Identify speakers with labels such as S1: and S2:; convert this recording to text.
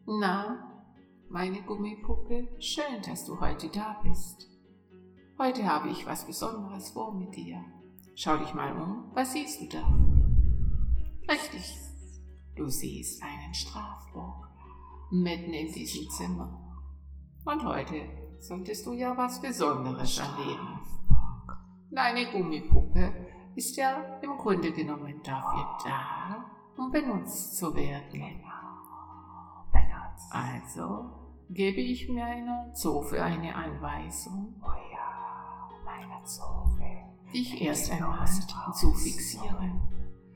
S1: Na, meine Gummipuppe, schön, dass du heute da bist. Heute habe ich was Besonderes vor mit dir. Schau dich mal um, was siehst du da? Richtig, du siehst einen Strafbock mitten in diesem Zimmer. Und heute solltest du ja was Besonderes erleben. Deine Gummipuppe ist ja im Grunde genommen dafür da, um benutzt zu werden. Also gebe ich mir einer Zofe eine Anweisung, dich erst einmal zu fixieren.